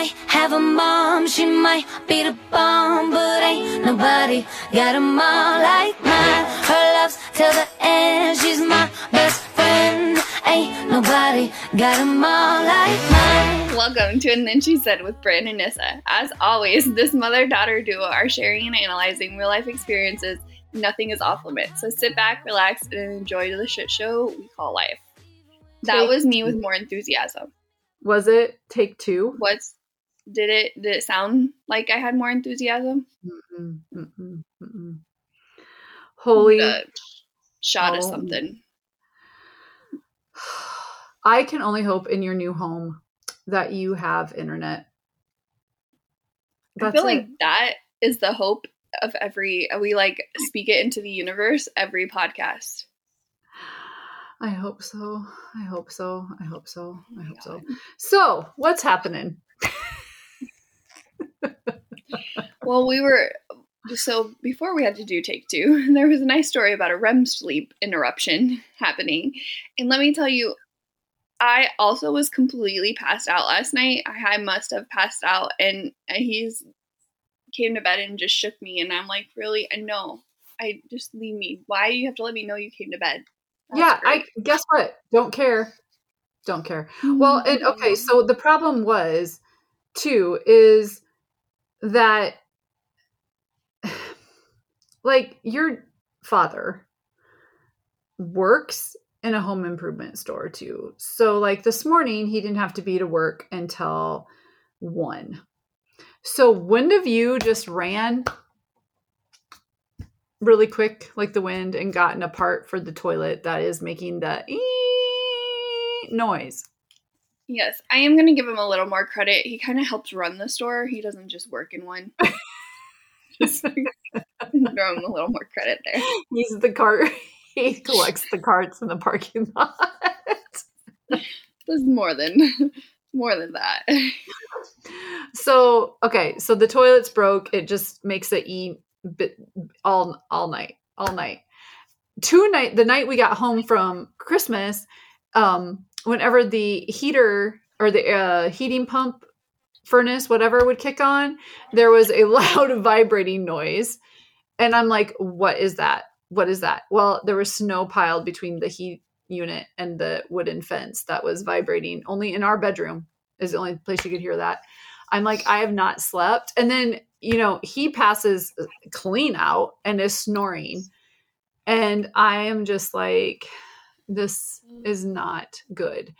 might have a mom, she might be the bomb, but ain't nobody got a mom like mine. Her love's till the end, she's my best friend. Ain't nobody got a mom like mine. Welcome to And Then She Said with Britt and Anissa. As always, this mother-daughter duo are sharing and analyzing real-life experiences. Nothing is off limits. So sit back, relax, and enjoy the shit show we call life. That was me with more enthusiasm. Was it take two? Did it sound like I had more enthusiasm? Holy shot of something. I can only hope in your new home that you have internet. I feel like that is the hope of we like speak it into the universe every podcast. I hope so. So, what's happening? Well, before we had to do take two, there was a nice story about a REM sleep interruption happening. And let me tell you, I also was completely passed out last night. I must have passed out, and he's came to bed and just shook me. And I'm like, really? I know. Just leave me. Why do you have to let me know you came to bed? That's great. I guess what? Don't care. Well, and okay, so the problem was too is that like your father works in a home improvement store too. So like this morning he didn't have to be to work until 1. So wind of you just ran really quick like the wind and gotten a part for the toilet that is making the noise. Yes, I am going to give him a little more credit. He kind of helps run the store. He doesn't just work in one. Just throw him a little more credit there. He's the cart. He collects the carts in the parking lot. There's more than that. So, okay. So the toilet's broke. It just makes it all night. The night we got home from Christmas, whenever the heater or the heating pump furnace, whatever would kick on, there was a loud vibrating noise. And I'm like, what is that? Well, there was snow piled between the heat unit and the wooden fence that was vibrating. Only in our bedroom is the only place you could hear that. I'm like, I have not slept. And then, he passes clean out and is snoring. And I am just like, this is not good.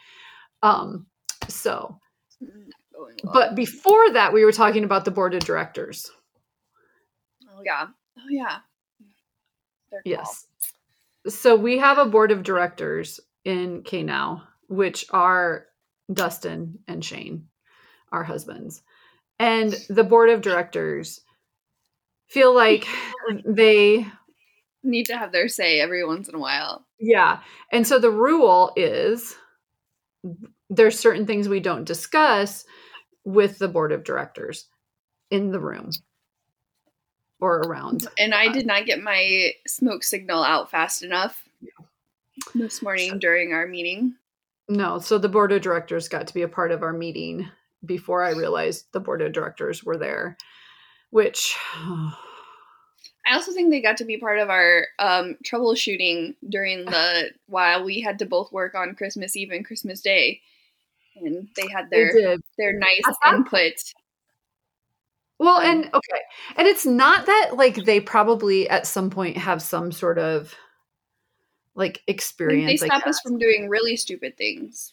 But before that, we were talking about the board of directors. Oh yeah. Yes. So we have a board of directors in KNOW, which are Dustin and Shane, our husbands. And the board of directors feel like they need to have their say every once in a while. Yeah. And so the rule is there's certain things we don't discuss with the board of directors in the room or around. And I did not get my smoke signal out fast enough this morning during our meeting. No. So the board of directors got to be a part of our meeting before I realized the board of directors were there, which... I also think they got to be part of our troubleshooting while we had to both work on Christmas Eve and Christmas Day. And they had their nice input. Well, and okay. And it's not that like they probably at some point have some sort of like experience. They stop us from doing really stupid things.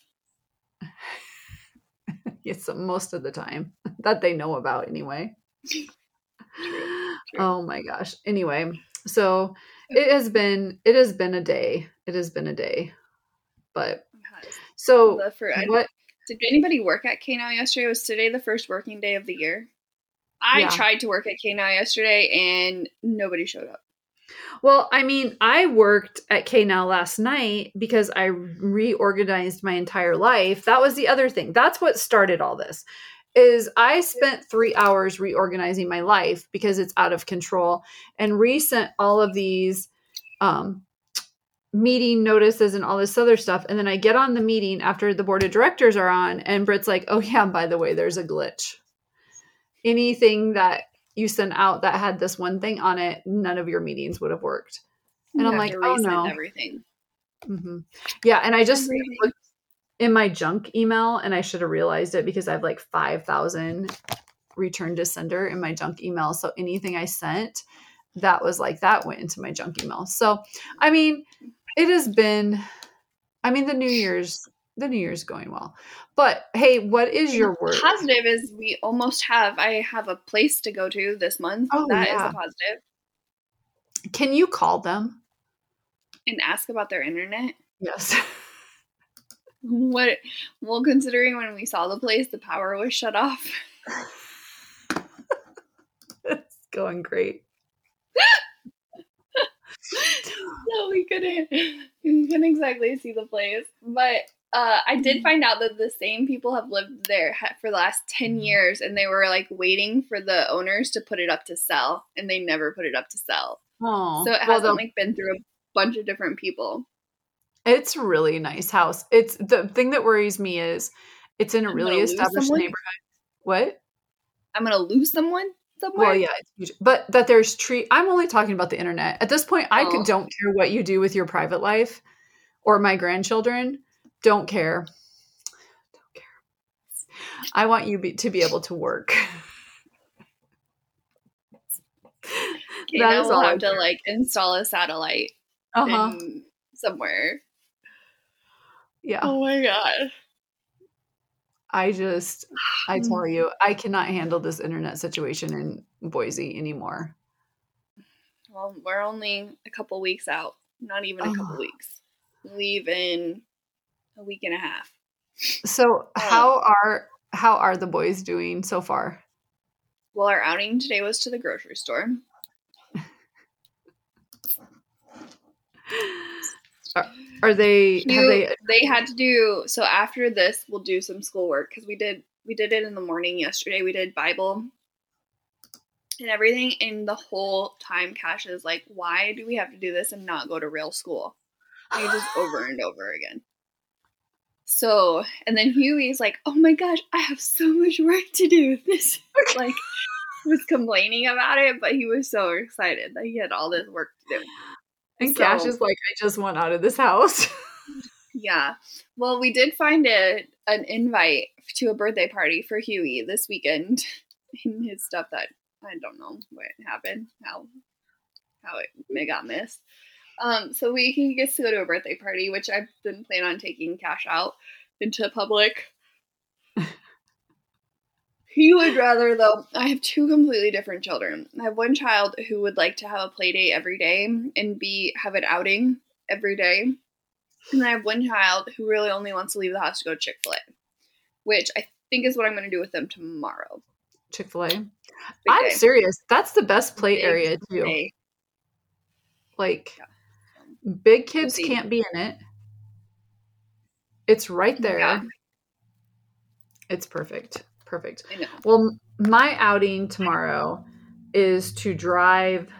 Yes, most of the time that they know about anyway. True. Oh my gosh. Anyway, so it has been a day. But so did anybody work at KNOW yesterday? Was today the first working day of the year? I tried to work at KNOW yesterday and nobody showed up. Well, I mean, I worked at KNOW last night because I reorganized my entire life. That was the other thing. That's what started all this. Is I spent 3 hours reorganizing my life because it's out of control and resent all of these meeting notices and all this other stuff. And then I get on the meeting after the board of directors are on and Britt's like, oh yeah, by the way, there's a glitch. anything that you sent out that had this one thing on it, none of your meetings would have worked. And You I'm have like, to oh resend no. everything. Yeah. And I just Everything. looked in my junk email, and I should have realized it because I have like 5,000 return to sender in my junk email. So anything I sent that was like that went into my junk email. So, I mean, it has been, I mean, the New Year's going well. But hey, what is your word? Positive is I have a place to go to this month. Oh, That is yeah. a positive. Can you call them? And ask about their internet. Yes. What? Well, considering when we saw the place, the power was shut off. It's going great. So we couldn't exactly see the place. But I did find out that the same people have lived there for the last 10 years, and they were like waiting for the owners to put it up to sell, and they never put it up to sell. Oh, So it hasn't like been through a bunch of different people. It's a really nice house. It's the thing that worries me is it's in a really established neighborhood. What? I'm gonna lose someone somewhere. Well, yeah, it's huge. But that there's I'm only talking about the internet. At this point, I don't care what you do with your private life or my grandchildren. Don't care. Don't care. I want you to be able to work. Okay, now we'll have to like install a satellite somewhere. Yeah. Oh my god. I tell you, I cannot handle this internet situation in Boise anymore. Well, we're only a couple weeks out. Not even a couple weeks. Leave in a week and a half. So how are the boys doing so far? Well, our outing today was to the grocery store. Are they? They had to do so. After this, we'll do some schoolwork because we did it in the morning yesterday. We did Bible and everything, and the whole time Cash is like, "Why do we have to do this and not go to real school?" And just over and over again. So, and then Huey's like, "Oh my gosh, I have so much work to do." This like was complaining about it, but he was so excited that he had all this work to do. And Cash is like, I just want out of this house. Yeah. Well, we did find an invite to a birthday party for Huey this weekend in his stuff that I don't know what happened, how it got missed. So he gets to go to a birthday party, which I didn't plan on taking Cash out into public. He would rather, though. I have two completely different children. I have one child who would like to have a play date every day and have an outing every day. And I have one child who really only wants to leave the house to go to Chick-fil-A, which I think is what I'm going to do with them tomorrow. Chick-fil-A? I'm serious. That's the best play area, too. Day. Like, big kids can't be in it. It's right there. Yeah. It's perfect. Perfect. I know. Well, my outing tomorrow is to drive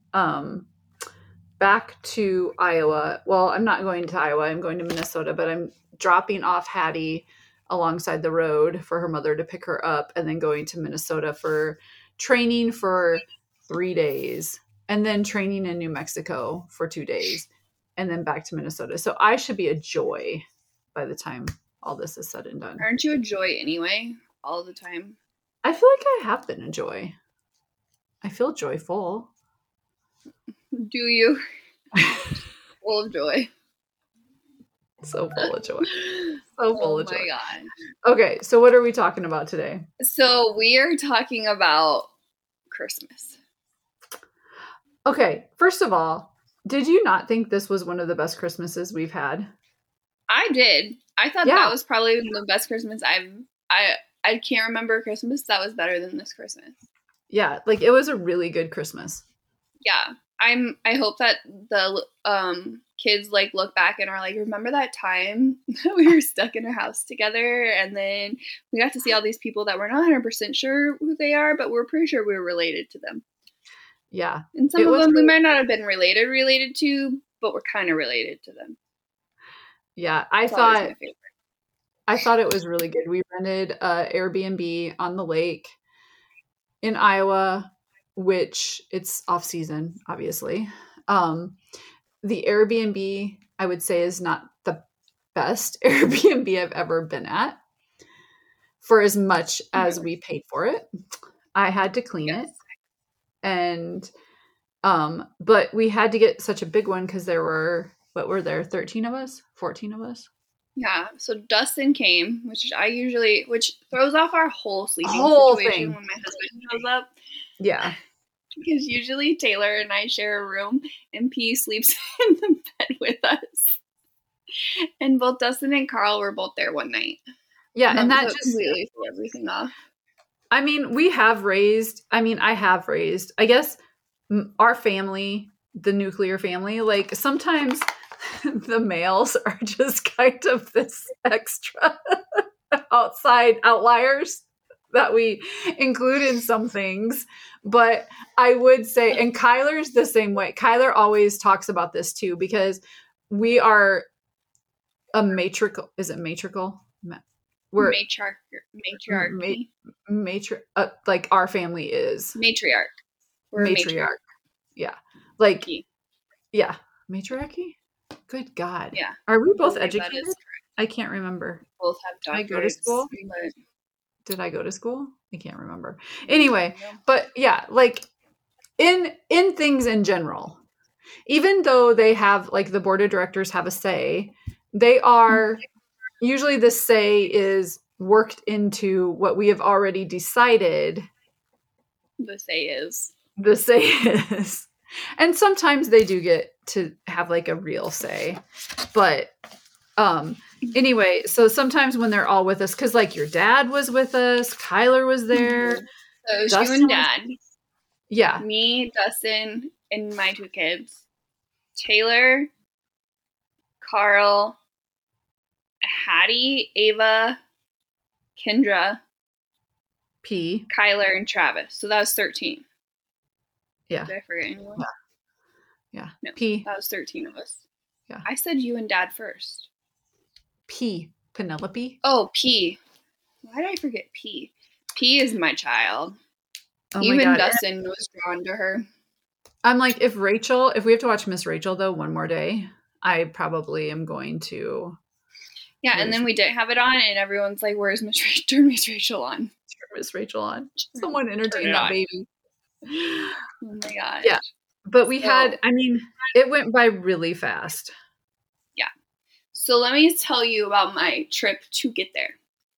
back to Iowa. Well, I'm not going to Iowa. I'm going to Minnesota, but I'm dropping off Hattie alongside the road for her mother to pick her up, and then going to Minnesota for training for 3 days, and then training in New Mexico for 2 days, and then back to Minnesota. So I should be a joy by the time all this is said and done. Aren't you a joy anyway? All the time. I feel like I have been a joy. I feel joyful. Do you? Full of joy. So full of joy. So full of joy. Oh my god. Okay, so what are we talking about today? So we are talking about Christmas. Okay, first of all, did you not think this was one of the best Christmases we've had? I did. I thought that was probably the best Christmas I can't remember a Christmas that was better than this Christmas. Yeah, like it was a really good Christmas. Yeah. I hope that the kids like look back and are like, remember that time that we were stuck in our house together and then we got to see all these people that we're not 100% sure who they are, but we're pretty sure we were related to them. Yeah. And some of them we might not have been related to, but we're kind of related to them. Yeah, I thought it was really good. We rented Airbnb on the lake, in Iowa, which it's off season, obviously. The Airbnb, I would say, is not the best Airbnb I've ever been at for as much as we paid for it. I had to clean it. And but we had to get such a big one because there were, what were there, 13 of us? 14 of us? Yeah, so Dustin came, which throws off our whole sleeping situation thing. when my husband shows up. Yeah. Because usually Taylor and I share a room, and P sleeps in the bed with us. And both Dustin and Carl were both there one night. Yeah, and that just completely threw everything off. I mean, I have raised, I guess, our family, the nuclear family, like sometimes the males are just kind of this extra outside outliers that we include in some things. But I would say, and Kyler's the same way. Kyler always talks about this too, because we are a matriarchal. Is it matriarchal? We're matriarchy. Like our family is matriarch. We're matriarch. Yeah. Like, yeah. Matriarchy? Good God. Yeah. Are we both educated? I can't remember. Both have doctorates. Did I go to school? Did I go to school? I can't remember. Anyway, but yeah, like in things in general, even though they have, like, the board of directors have a say, they are usually, the say is worked into what we have already decided. The say is. And sometimes they do get to have like a real say. But anyway, so sometimes when they're all with us, because like your dad was with us, Kyler was there. So it was you and Dad. Yeah. Me, Dustin, and my two kids. Taylor, Carl, Hattie, Ava, Kendra, P, Kyler, and Travis. So that was 13. Yeah. Did I forget anyone? Yeah. No, P. That was 13 of us. Yeah. I said you and Dad first. P. Penelope. Oh, P. Why did I forget P? P is my child. Oh Even my God. Dustin was drawn to her. I'm like, if we have to watch Miss Rachel though one more day, I probably am going to. Yeah, and then we didn't have it on, and everyone's like, "Where's Miss Rachel? Turn Miss Rachel on. Turn Miss Rachel on. Someone entertain that baby." Oh my God. Yeah, but we had. I mean, it went by really fast. Yeah. So let me tell you about my trip to get there.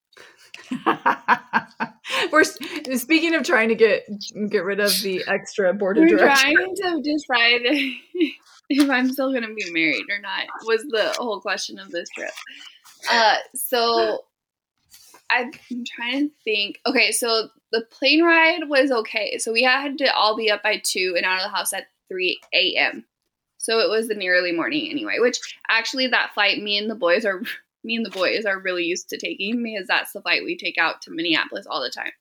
We're speaking of trying to get rid of the extra board of directors. We're trying to decide if I'm still going to be married or not, was the whole question of this trip. So I'm trying to think. Okay, so the plane ride was okay. So we had to all be up by 2 and out of the house at 3 a.m. So it was in the early morning anyway, which actually that flight me and the boys are really used to taking, because that's the flight we take out to Minneapolis all the time.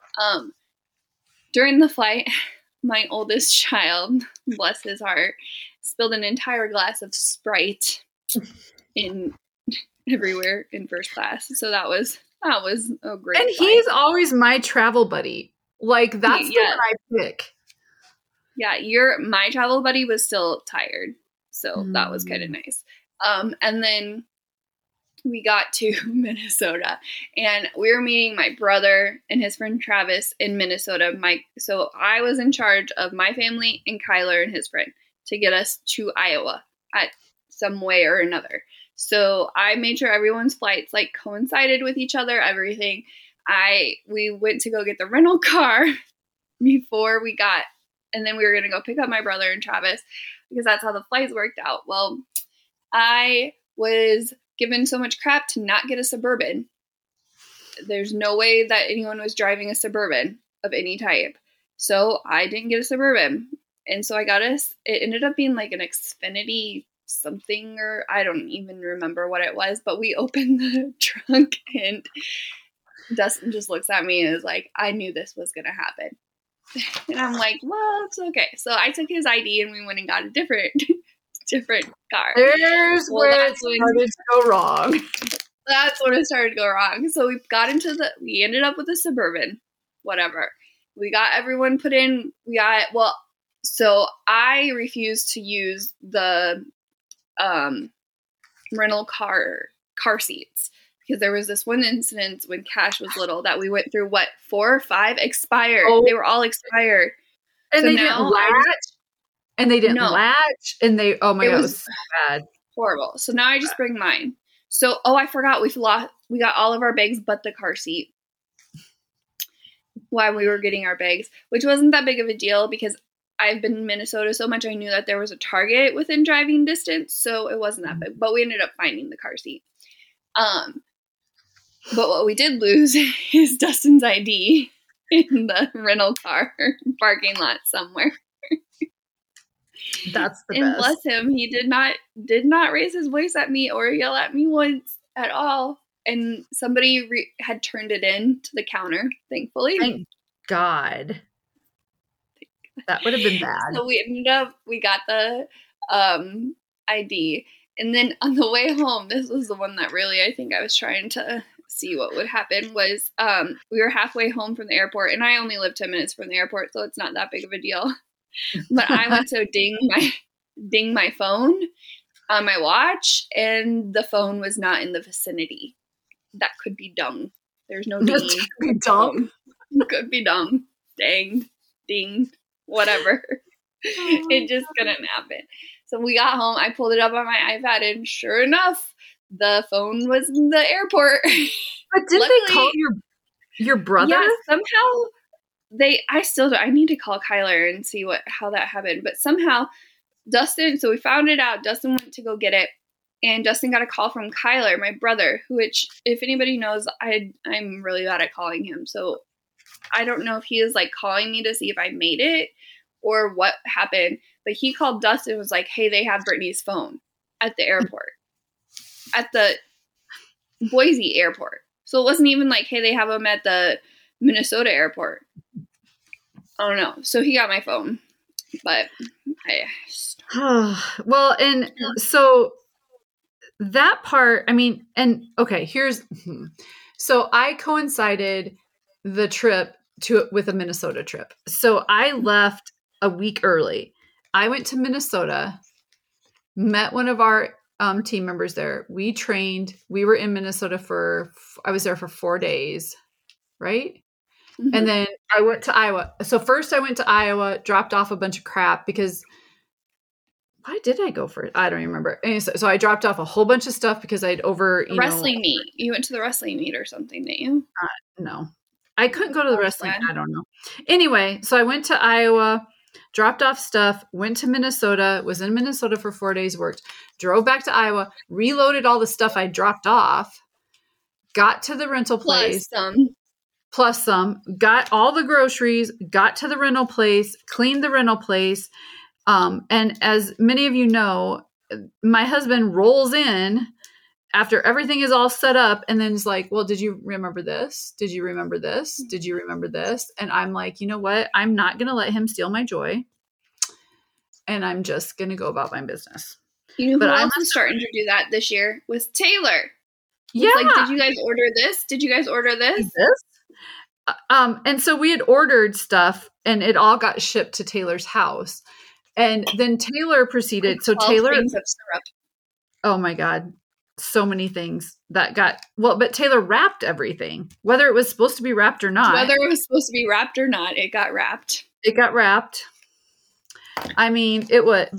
During the flight, my oldest child, bless his heart, spilled an entire glass of Sprite everywhere in first class. So that was a great And flight. He's always my travel buddy. Like, that's the one I pick. Yeah, my travel buddy was still tired. So that was kind of nice. And then we got to Minnesota, and we were meeting my brother and his friend Travis in Minnesota. So I was in charge of my family and Kyler and his friend to get us to Iowa at some way or another. So I made sure everyone's flights like coincided with each other, everything. We went to go get the rental car before we got, and then we were going to go pick up my brother and Travis, because that's how the flights worked out. Well, I was given so much crap to not get a Suburban. There's no way that anyone was driving a Suburban of any type. So I didn't get a Suburban. And so I got it ended up being like an Xfinity something, or I don't even remember what it was, but we opened the trunk and Dustin just looks at me and is like, I knew this was going to happen. And I'm like, well, it's okay. So I took his ID and we went and got a different car. There's where it started to go wrong. That's when it started to go wrong. So we ended up with a Suburban, whatever. We got everyone put in. So I refused to use the rental car seats because there was this one incident when Cash was little that we went through 4 or 5 expired. Oh. They were all expired. And So they now didn't latch. And they didn't No. latch. And they, oh my It God, it was was so bad. horrible. So now I just bring mine. So, I forgot we got all of our bags but the car seat while we were getting our bags, which wasn't that big of a deal because I've been in Minnesota so much I knew that there was a Target within driving distance, so it wasn't that big. But we ended up finding the car seat. But what we did lose is Dustin's ID in the rental car parking lot somewhere. That's the And best. bless him, he did not raise his voice at me or yell at me once at all. And somebody had turned it in to the counter, thankfully. Thank God. That would have been bad. So we got the ID. And then on the way home, this was the one that really I think I was trying to see what would happen was we were halfway home from the airport, and I only live 10 minutes from the airport, so it's not that big of a deal. But I went to ding my phone on my watch, and the phone was not in the vicinity. That could be dumb. There's no dinging. Could be dumb. Could be dumb. Danged. Dinged. Whatever. It just couldn't happen. So we got home. I pulled it up on my iPad, and sure enough, the phone was in the airport. But didn't they call your brother? Yeah, somehow I need to call Kyler and see how that happened. But somehow Dustin, so we found it out. Dustin went to go get it, and Dustin got a call from Kyler, my brother, which if anybody knows, I'm really bad at calling him. So I don't know if he is like calling me to see if I made it or what happened. But he called Dustin and was like, hey, they have Brittany's phone at the airport. At the Boise airport. So it wasn't even like, hey, they have them at the Minnesota airport. I don't know. So he got my phone. But well, and so that part, I mean, and okay, so I coincided the trip with a Minnesota trip. So I left a week early. I went to Minnesota, met one of our team members there. We trained. We were in Minnesota I was there for 4 days, right? Mm-hmm. And then I went to Iowa. So first I went to Iowa, dropped off a bunch of crap because why did I go for it? I don't even remember. And so I dropped off a whole bunch of stuff because I'd wrestling meet. You went to the wrestling meet or something, didn't you? No, I couldn't go to the wrestling. I don't know. Anyway, so I went to Iowa, dropped off stuff, went to Minnesota, was in Minnesota for 4 days, worked, drove back to Iowa, reloaded all the stuff I dropped off, got to the rental place. Plus some, got all the groceries, got to the rental place, cleaned the rental place. And as many of you know, my husband rolls in after everything is all set up and then is like, well, did you remember this? Did you remember this? Did you remember this? And I'm like, you know what? I'm not going to let him steal my joy. And I'm just going to go about my business. You know who else was starting to do that this year was Taylor. Yeah. Like, did you guys order this? Did you guys order this? And so we had ordered stuff and it all got shipped to Taylor's house. And then Taylor proceeded. So Taylor, things of syrup. Oh my God. So many things that but Taylor wrapped everything, whether it was supposed to be wrapped or not. Whether it was supposed to be wrapped or not, it got wrapped. It got wrapped. I mean, it was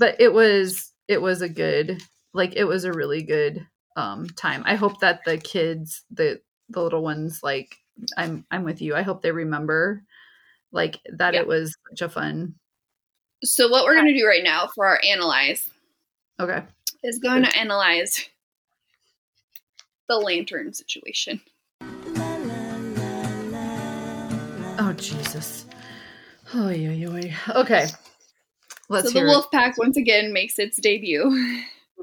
a good, like, it was a really good time. I hope that the kids, the little ones, like, I'm with you. I hope they remember like that. Yeah. It was such a fun. So what we're going to do right now for our analyze. Okay. Is going to analyze the lantern situation. Oh, Jesus. Oh, yeah. Okay. Let's hear the wolf pack once again makes its debut.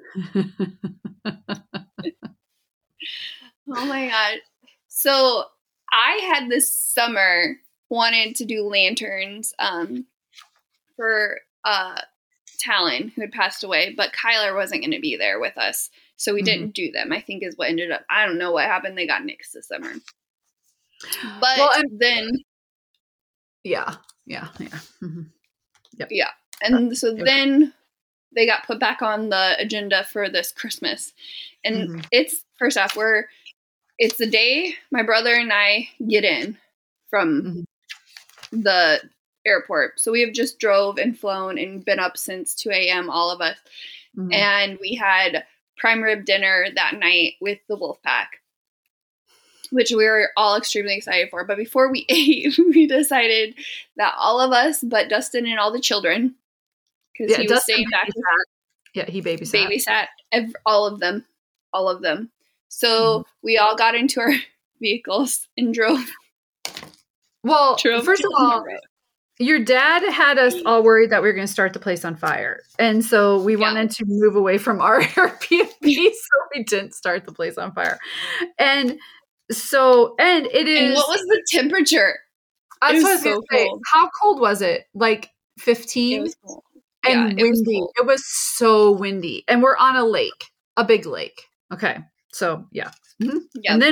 Oh my God. So I had this summer wanted to do lanterns for Talon, who had passed away, but Kyler wasn't going to be there with us. So we didn't do them, I think is what ended up. I don't know what happened. They got nixed this summer. But then Yeah. Mm-hmm. Yep. Yeah. And so then they got put back on the agenda for this Christmas. And it's, first off, it's the day my brother and I get in from the airport. So we have just drove and flown and been up since 2 a.m., all of us. And we had prime rib dinner that night with the Wolfpack, which we were all extremely excited for. But before we ate, we decided that all of us, but Dustin and all the children, because he was staying back. He babysat. All of them. So we all got into our vehicles and drove. Well, first of all, your dad had us all worried that we were going to start the place on fire. And so we wanted to move away from our Airbnb, so we didn't start the place on fire. And it is. And what was the temperature? That's what I was going to say. How cold was it? Like 15? It was cold. And windy. It was so windy. And we're on a lake, a big lake. Okay. So, yeah. Mm-hmm. Yep. And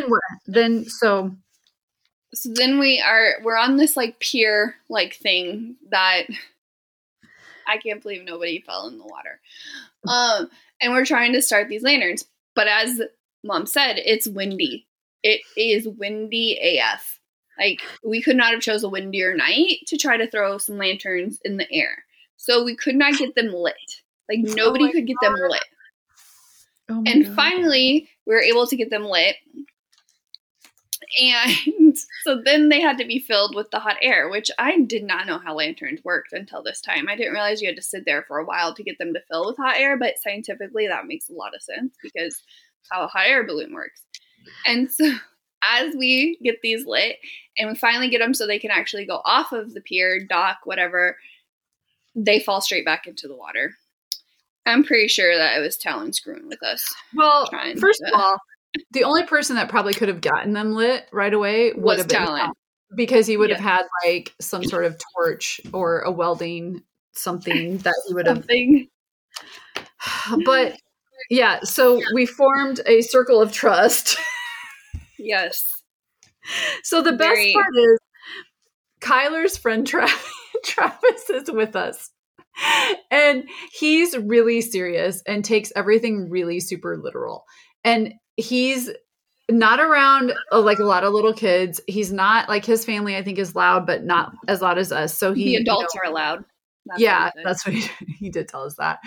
then we're on this like pier like thing that I can't believe nobody fell in the water. And we're trying to start these lanterns, but as Mom said, it's windy. It is windy AF. Like, we could not have chose a windier night to try to throw some lanterns in the air. So we could not get them lit. Like, nobody could get them lit. And finally, we were able to get them lit. And so then they had to be filled with the hot air, which I did not know how lanterns worked until this time. I didn't realize you had to sit there for a while to get them to fill with hot air, but scientifically that makes a lot of sense because how a hot air balloon works. And so as we get these lit and we finally get them so they can actually go off of the pier, dock, whatever, they fall straight back into the water. I'm pretty sure that it was Talon screwing with us. Well, first of all, the only person that probably could have gotten them lit right away would have been Talon, because he would have had like some sort of torch or a welding something that he would have. But yeah, so we formed a circle of trust. Yes. So the best part is Kyler's friend Travis is with us. And he's really serious and takes everything really super literal. And he's not around like a lot of little kids. He's not like, his family, I think, is loud, but not as loud as us. So the adults are loud. That's what he did tell us that.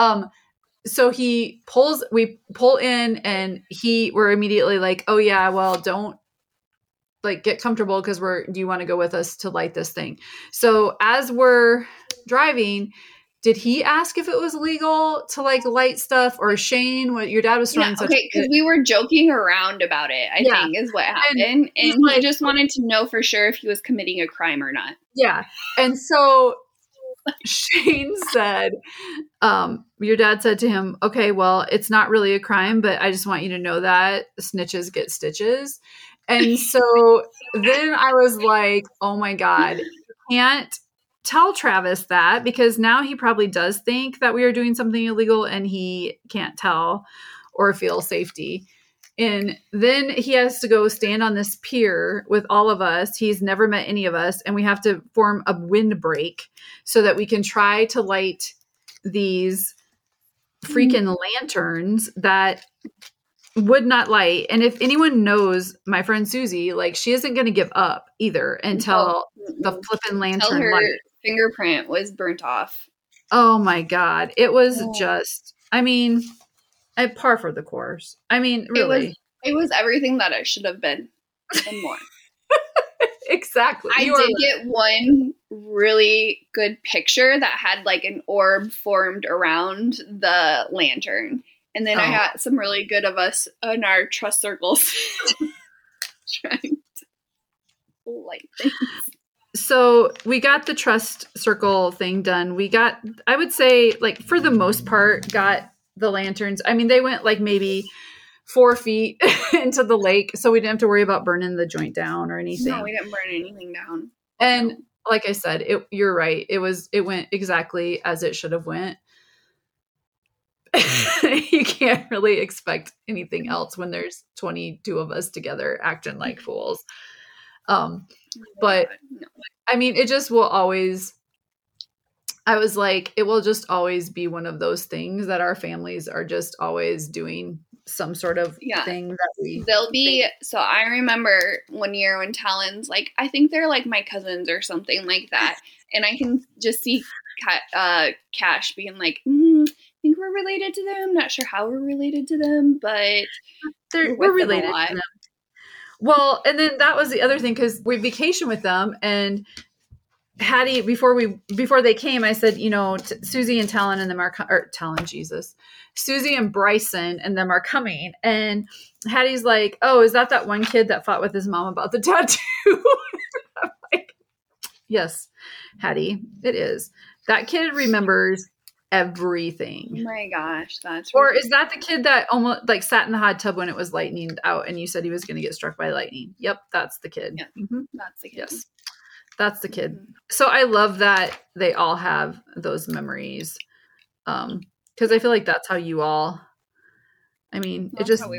So we pull in and we're immediately like, oh yeah, well, don't like get comfortable because do you want to go with us to light this thing? So as we're driving, did he ask if it was legal to like light stuff, or Shane, what your dad was throwing? Because we were joking around about it, I think is what happened. And he just wanted to know for sure if he was committing a crime or not. Yeah. And so Shane said, your dad said to him, okay, well, it's not really a crime, but I just want you to know that snitches get stitches. And so then I was like, oh my God, you can't tell Travis that, because now he probably does think that we are doing something illegal and he can't tell or feel safety. And then he has to go stand on this pier with all of us. He's never met any of us. And we have to form a windbreak so that we can try to light these freaking lanterns that would not light. And if anyone knows my friend Susie, like, she isn't going to give up either until the flipping lantern light. Fingerprint was burnt off. Oh my God. It was just, I mean, at par for the course. I mean, really. It was everything that it should have been and more. Exactly. I did get one really good picture that had like an orb formed around the lantern. And then I had some really good of us in our trust circles trying to light things. So we got the trust circle thing done. We got, I would say, like, for the most part, got the lanterns. I mean, they went like maybe 4 feet into the lake, so we didn't have to worry about burning the joint down or anything. No, we didn't burn anything down. And like I said, you're right. It went exactly as it should have went. You can't really expect anything else when there's 22 of us together acting like fools. But I mean, it just will always, I was like, it will just always be one of those things that our families are just always doing some sort of thing that we. They'll be, so I remember one year when Talon's like, I think they're like my cousins or something like that. And I can just see Cash being like, I think we're related to them. Not sure how we're related to them, but we're related to them. Well, and then that was the other thing, because we vacation with them, and Hattie, before they came, I said, Susie and Talon and them are, or Talon, Jesus, Susie and Bryson and them are coming. And Hattie's like, oh, is that one kid that fought with his mom about the tattoo? I'm like, yes, Hattie, it is. That kid remembers everything. Oh my gosh, that's or is that the kid that almost like sat in the hot tub when it was lightning out and you said he was going to get struck by lightning? Yep, that's the kid. Yeah, that's the kid. Yes, that's the kid. So I love that they all have those memories, because I feel like that's how you all, I mean, that's it just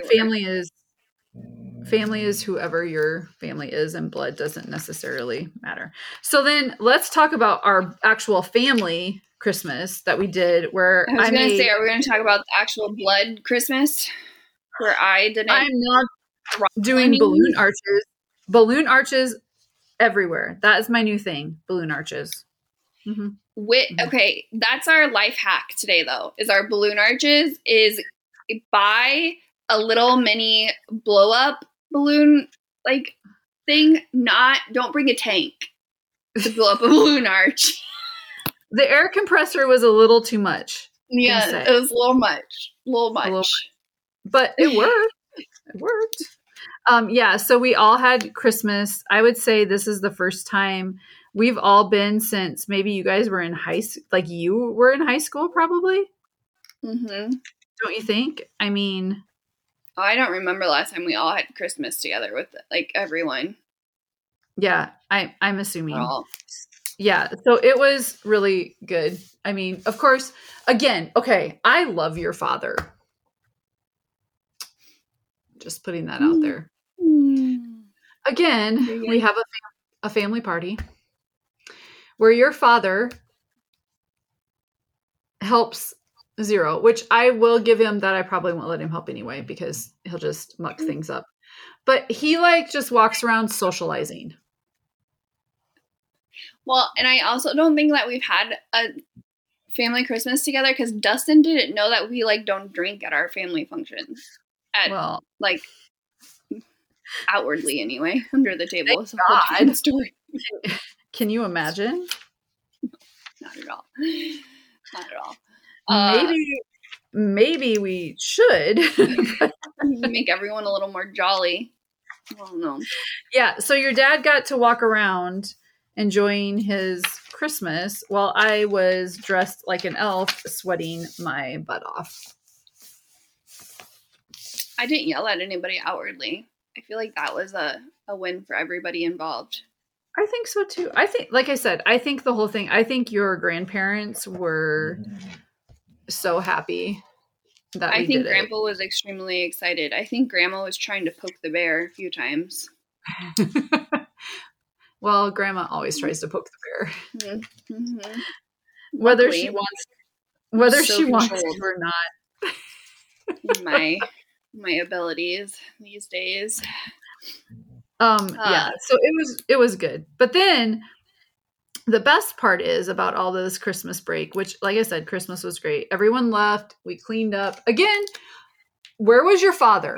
family is whoever your family is, and blood doesn't necessarily matter. So then let's talk about our actual family Christmas that we did, where I was going to say, are we going to talk about the actual blood Christmas where I'm not doing balloon arches everywhere. That is my new thing, balloon arches. Okay, that's our life hack today, though, is our balloon arches is buy a little mini blow up balloon like thing. Don't bring a tank to blow up a balloon arch. The air compressor was a little too much. Yeah, it was a little much. But it worked. It worked. Yeah, so we all had Christmas. I would say this is the first time we've all been since maybe you guys were in you were in high school, probably. Mm-hmm. Don't you think? I mean, I don't remember last time we all had Christmas together with like everyone. Yeah, I'm assuming. Yeah, so it was really good. I mean, of course, again, okay, I love your father. Just putting that out there. Again, we have a family party where your father helps Zero, which I will give him that. I probably won't let him help anyway because he'll just muck things up. But he just walks around socializing. Well, and I also don't think that we've had a family Christmas together because Dustin didn't know that we don't drink at our family functions. Outwardly anyway, under the table. It's a whole different story. Can you imagine? Not at all. Not at all. Maybe we should make everyone a little more jolly. Well, no. Yeah. So your dad got to walk around enjoying his Christmas while I was dressed like an elf, sweating my butt off. I didn't yell at anybody outwardly. I feel like that was a win for everybody involved. I think so too. I think, like I said, I think the whole thing, I think your grandparents were so happy that I think Grandpa was extremely excited. I think Grandma was trying to poke the bear a few times. Well, Grandma always tries to poke the bear. Mm-hmm. Whether she wants to or not. my abilities these days. Yeah, so it was good. But then the best part is about all this Christmas break, which, like I said, Christmas was great. Everyone left. We cleaned up. Again, where was your father?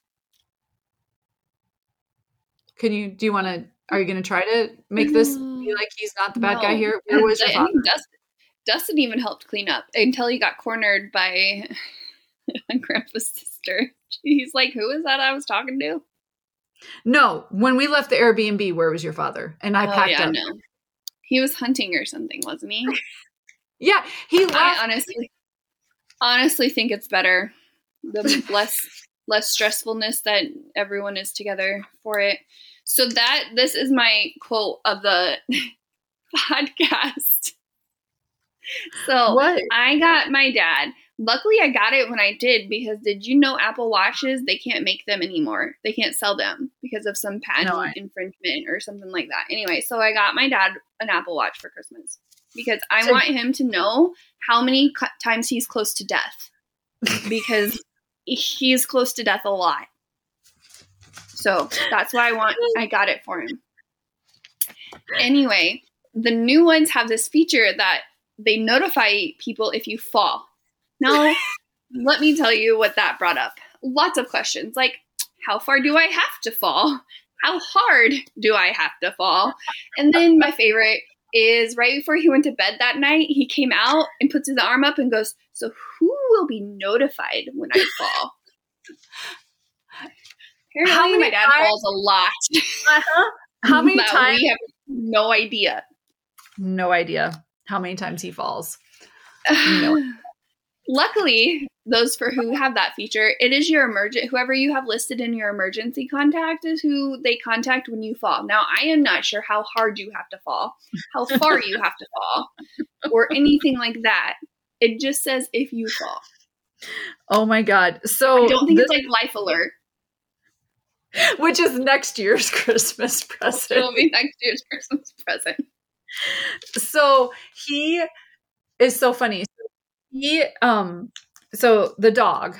Are you going to try to make this be like he's not the bad guy here? Where was your father? Dustin even helped clean up until he got cornered by Grandpa's sister. He's like, who is that I was talking to? No, when we left the Airbnb, where was your father? And I packed up. No. He was hunting or something, wasn't he? Yeah, he left. I honestly think it's better. The less stressfulness that everyone is together for it. So this is my quote of the podcast. So what? I got my dad Luckily, I got it when I did, because did you know Apple Watches, they can't make them anymore. They can't sell them because of some patent infringement or something like that. Anyway, so I got my dad an Apple Watch for Christmas because I want him to know how many times he's close to death, because he's close to death a lot. So that's why I got it for him. Anyway, the new ones have this feature that they notify people if you fall. Now, let me tell you what that brought up. Lots of questions, like, how far do I have to fall? How hard do I have to fall? And then my favorite is right before he went to bed that night, he came out and puts his arm up and goes, so who will be notified when I fall? Apparently, my dad falls a lot. Uh-huh. How many times? We have no idea. No idea how many times he falls. No. Luckily, those for who have that feature, it is your whoever you have listed in your emergency contact is who they contact when you fall. Now, I am not sure how hard you have to fall, how far you have to fall, or anything like that. It just says if you fall. Oh my God. So I don't think it's like Life Alert. Which is next year's Christmas present. It'll be next year's Christmas present. So he is so funny. So the dog,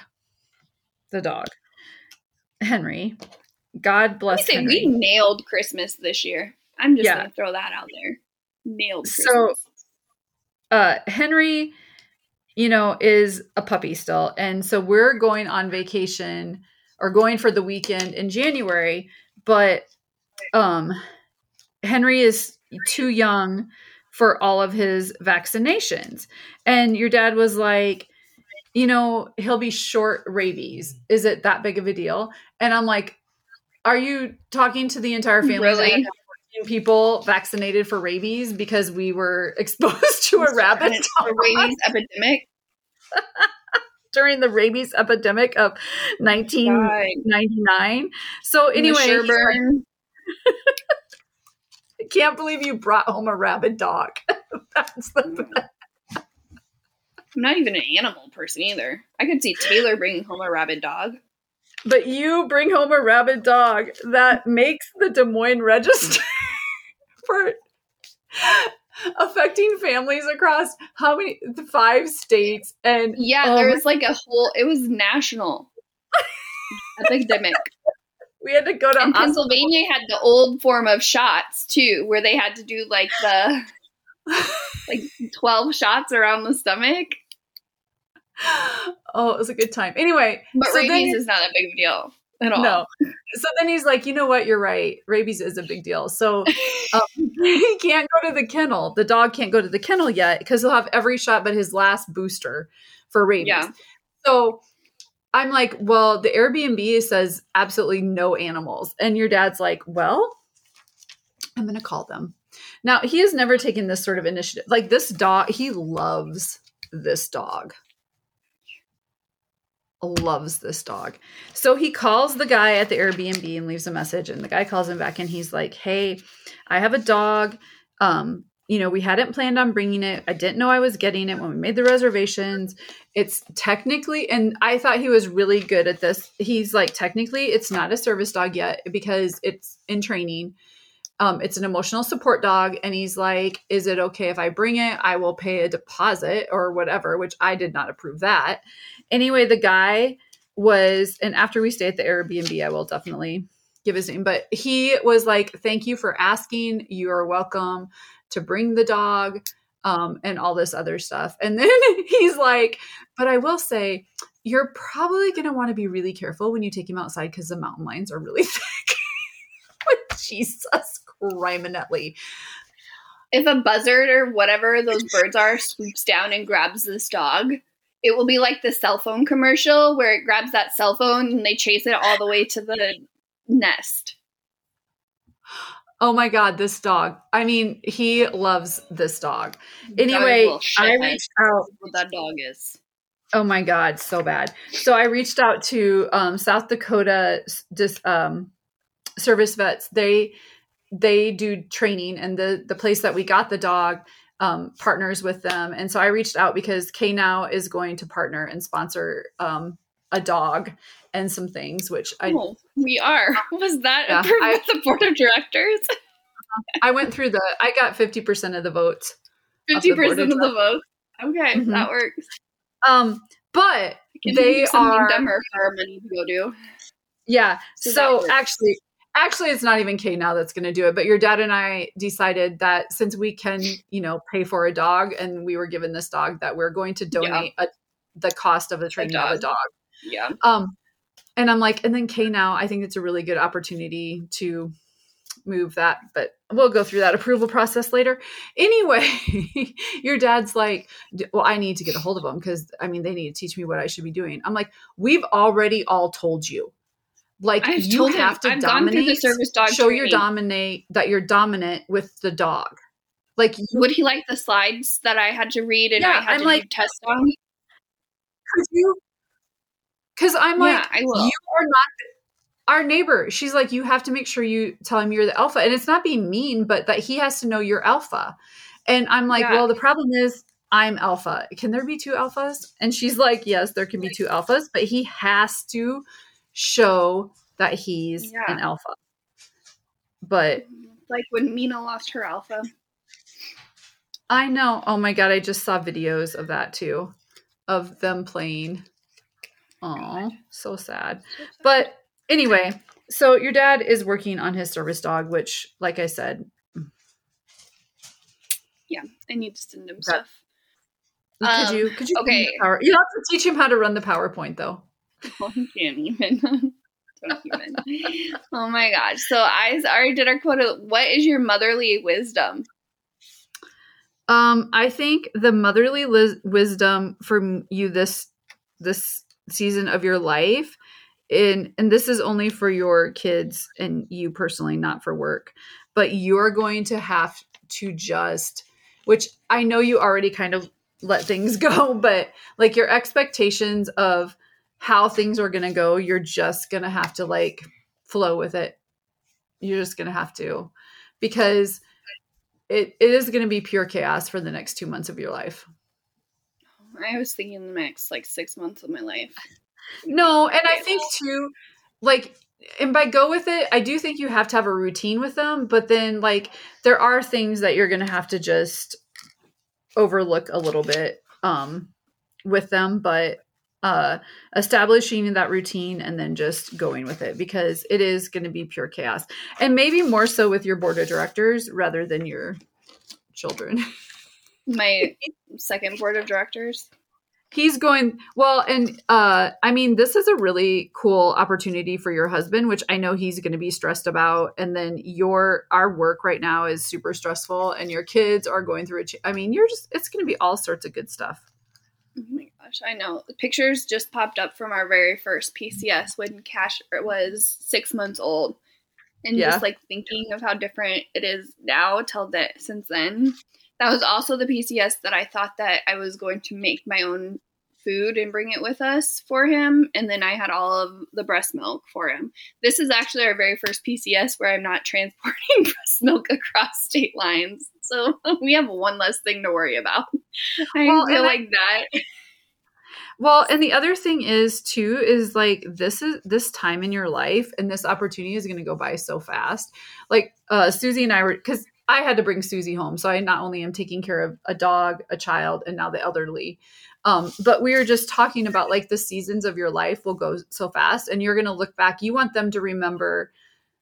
Henry, God bless him. We nailed Christmas this year. I'm just going to throw that out there. Nailed Christmas. So, Henry, is a puppy still. And so we're going on vacation or going for the weekend in January, but, Henry is too young for all of his vaccinations. And your dad was like, he'll be short rabies. Is it that big of a deal? And I'm like, are you talking to the entire family? Really? People vaccinated for rabies because we were exposed to a rabbit dog. Rabies epidemic? During the rabies epidemic of 1999. So anyway, I can't believe you brought home a rabid dog. That's the best. I'm not even an animal person either. I could see Taylor bringing home a rabid dog. But you bring home a rabid dog that makes the Des Moines Register for affecting families across 5 states. And there was like it was national epidemic. We had to go to Pennsylvania had the old form of shots too, where they had to do like the 12 shots around the stomach. Oh, it was a good time. Anyway, but rabies is not a big deal at all. No. So then he's like, you know what? You're right. Rabies is a big deal. So he can't go to the kennel. The dog can't go to the kennel yet because he'll have every shot but his last booster for rabies. Yeah. So I'm like, well, the Airbnb says absolutely no animals. And your dad's like, well, I'm going to call them. Now, he has never taken this sort of initiative. Like this dog, he loves this dog. Loves this dog. So he calls the guy at the Airbnb and leaves a message. And the guy calls him back and he's like, hey, I have a dog. We hadn't planned on bringing it. I didn't know I was getting it when we made the reservations. It's technically, and I thought he was really good at this. He's like, technically, it's not a service dog yet because it's in training. It's an emotional support dog. And he's like, is it okay if I bring it? I will pay a deposit or whatever, which I did not approve that. Anyway, the guy was, and after we stay at the Airbnb, I will definitely give his name, but he was like, thank you for asking. You are welcome to bring the dog, and all this other stuff. And then he's like, but I will say, you're probably going to want to be really careful when you take him outside because the mountain lions are really thick. Jesus criminally. If a buzzard or whatever those birds are swoops down and grabs this dog, it will be like the cell phone commercial where it grabs that cell phone and they chase it all the way to the nest. Oh my God, this dog. I mean, he loves this dog. Anyway, I reached out. What that dog is. Oh my God, so bad. So I reached out to South Dakota service vets. They do training, and the place that we got the dog, partners with them. And so I reached out because K Now is going to partner and sponsor a dog and some things, which we are. Was that Yeah, approved by the board of directors? I went through I got 50% of the votes. 50% of the votes. Okay, Mhm. that works. But Can they do something are dumber for our money to go do. Yeah. So So that works. actually it's not even K Now that's going to do it, but your dad and I decided that since we can, pay for a dog and we were given this dog, that we're going to donate the cost of the training of a dog. Yeah. And I'm like, and then K Now, I think it's a really good opportunity to move that, but we'll go through that approval process later. Anyway, your dad's like, well, I need to get a hold of them because they need to teach me what I should be doing. I'm like, we've already all told you. Like, you have to dominate, the service dog show training. That you're dominant with the dog. Like, would he like the slides that I had to read and I had to do tests on? Because I'm like, I will. You are not our neighbor. She's like, you have to make sure you tell him you're the alpha. And it's not being mean, but that he has to know you're alpha. And I'm like, well, the problem is I'm alpha. Can there be two alphas? And she's like, yes, there can be two alphas, but he has to show that he's an alpha. But like when Mina lost her alpha. I know. Oh my God. I just saw videos of that too, of them playing. Oh, so sad. But anyway, so your dad is working on his service dog, which, like I said, yeah, I need to send him stuff. Could you? Okay. You have to teach him how to run the PowerPoint, though. Oh, I can't even. Don't even. Oh my gosh! So I already did our quota. What is your motherly wisdom? I think the motherly wisdom from you this season of your life, and this is only for your kids and you personally, not for work, but you're going to have to just, which I know you already kind of let things go, but like your expectations of how things are going to go, you're just going to have to like flow with it. You're just going to have to, because it is going to be pure chaos for the next 2 months of your life. I was thinking the next 6 months of my life. No, and I think too, and by go with it, I do think you have to have a routine with them, but then there are things that you're going to have to just overlook a little bit with them, but establishing that routine and then just going with it, because it is going to be pure chaos, and maybe more so with your board of directors rather than your children. My second board of directors. He's going well, and this is a really cool opportunity for your husband, which I know he's going to be stressed about. And then our work right now is super stressful, and your kids are going through it's going to be all sorts of good stuff. Oh my gosh, I know. Pictures just popped up from our very first PCS when Cash was 6 months old, and just thinking of how different it is now since then. That was also the PCS that I thought that I was going to make my own food and bring it with us for him. And then I had all of the breast milk for him. This is actually our very first PCS where I'm not transporting breast milk across state lines. So we have one less thing to worry about. I feel like that. Well, and the other thing is too, is this time in your life and this opportunity is going to go by so fast. Susie and I were, because I had to bring Susie home. So I not only am taking care of a dog, a child, and now the elderly. But we were just talking about the seasons of your life will go so fast, and you're going to look back. You want them to remember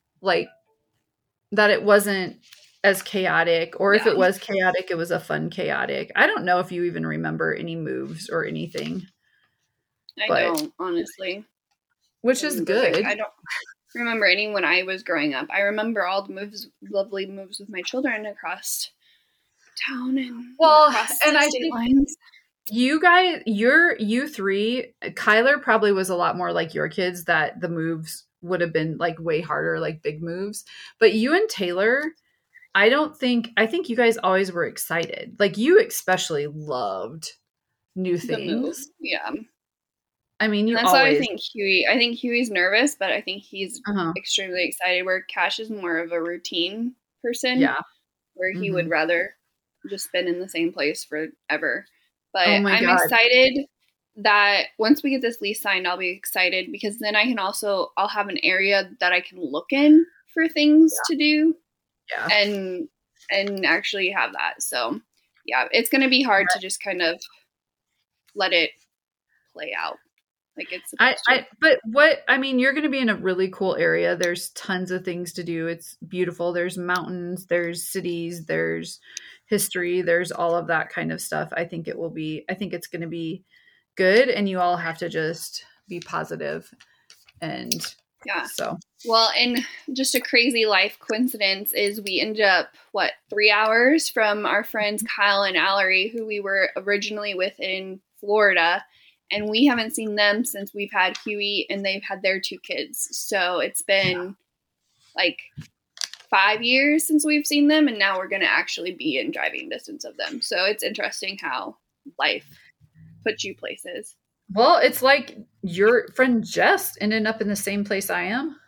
that it wasn't as chaotic, or if it was chaotic, it was a fun chaotic. I don't know if you even remember any moves or anything. I don't, honestly. Which is good. I don't remember any when I was growing up. I remember all the lovely moves with my children across town and across state lines. You guys, you three, Kyler probably was a lot more like your kids, that the moves would have been way harder, big moves. But you and Taylor, I think you guys always were excited. You especially loved new things. Yeah. That's why I think Huey's nervous, but I think he's extremely excited, where Cash is more of a routine person. Yeah. Where he would rather just been in the same place forever. But Oh my I'm God. excited that once we get this lease signed, I'll be excited because then I'll have an area that I can look in for things to do Yeah. and actually have that. So yeah, it's going to be hard to just kind of let it play out like it's supposed to. You're going to be in a really cool area. There's tons of things to do. It's beautiful. There's mountains, there's cities, there's history, there's all of that kind of stuff. I think it's going to be good, and you all have to just be positive. And Yeah. so, well, and just a crazy life coincidence is we ended up 3 hours from our friends Kyle and Allery, who we were originally with in Florida, and we haven't seen them since we've had Huey, and they've had their 2 kids. So it's been like 5 years since we've seen them, and now we're going to actually be in driving distance of them. So it's interesting how life puts you places. well, it's like your friend Jess ended up in the same place I am.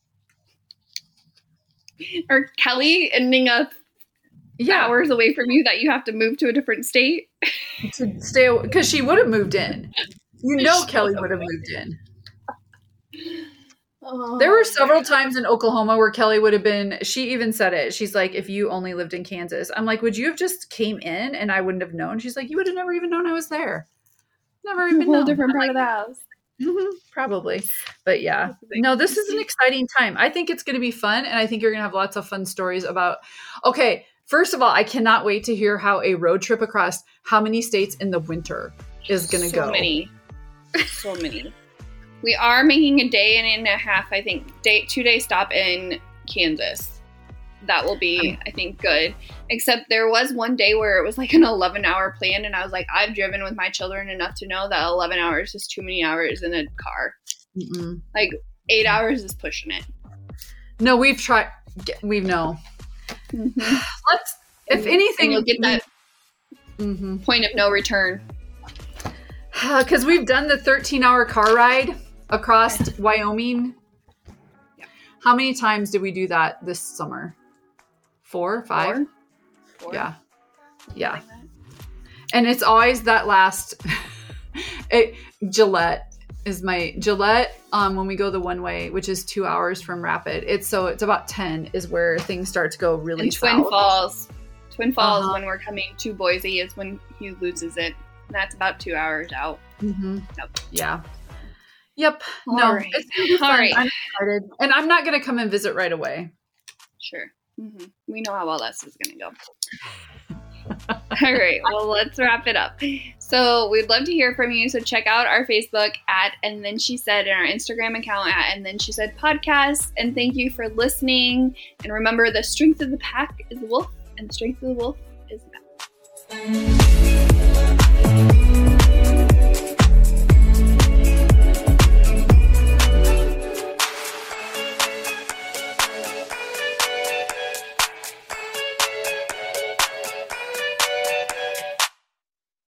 Or Kelly ending up hours away from you that you have to move to a different state. To stay, because she would have moved in. Kelly would have moved in. There were several times in Oklahoma where Kelly would have been, she even said it. She's like, if you only lived in Kansas. I'm like, would you have just came in and I wouldn't have known? She's like, you would have never even known I was there. Never even known. A whole different part of the house. Probably. But yeah, no, this is an exciting time. I think it's going to be fun. And I think you're going to have lots of fun stories about, okay, first of all, I cannot wait to hear how a road trip across how many states in the winter is going to go. So many. We are making a day and a half, I think, 2-day stop in Kansas. That will be, I think, good. Except there was one day where it was like an 11-hour plan, and I was like, I've driven with my children enough to know that 11 hours is too many hours in a car. Mm-mm. Like 8 hours is pushing it. No, we've tried. We know. Mm-hmm. If anything, you'll get that point of no return. Because we've done the 13-hour car ride across Wyoming. Yeah. How many times did we do that this summer? 4, 5? 4. Yeah. Like And it's always that last Gillette is my Gillette when we go the one way, which is 2 hours from Rapid. It's about 10 is where things start to go really and south. Twin Falls when we're coming to Boise is when he loses it. And that's about 2 hours out. Mm-hmm. Yep. Yeah. Yep. All no. right. It's gonna be fun. All right. I'm excited. And I'm not going to come and visit right away. Sure. Mm-hmm. We know how well this is going to go. All right. Well, let's wrap it up. So we'd love to hear from you. So check out our Facebook at And Then She Said and our Instagram account at And Then She Said Podcast. And thank you for listening. And remember, the strength of the pack is the wolf, and the strength of the wolf is the pack.